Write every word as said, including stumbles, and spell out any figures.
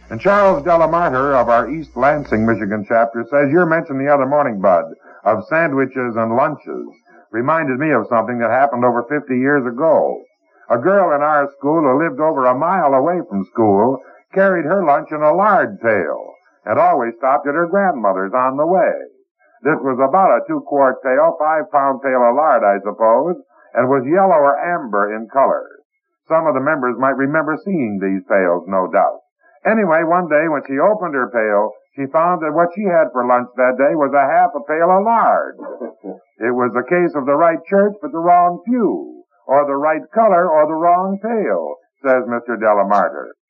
And Charles Delamarter of our East Lansing, Michigan chapter says, your mention the other morning, Bud, of sandwiches and lunches reminded me of something that happened over fifty years ago. A girl in our school who lived over a mile away from school carried her lunch in a lard pail and always stopped at her grandmother's on the way. This was about a two-quart pail, five-pound pail of lard, I suppose, and was yellow or amber in color. Some of the members might remember seeing these pails, no doubt. Anyway, one day when she opened her pail, she found that what she had for lunch that day was a half a pail of lard. It was a case of the right church but the wrong pew, or the right color or the wrong pail, says Mister Delamarter.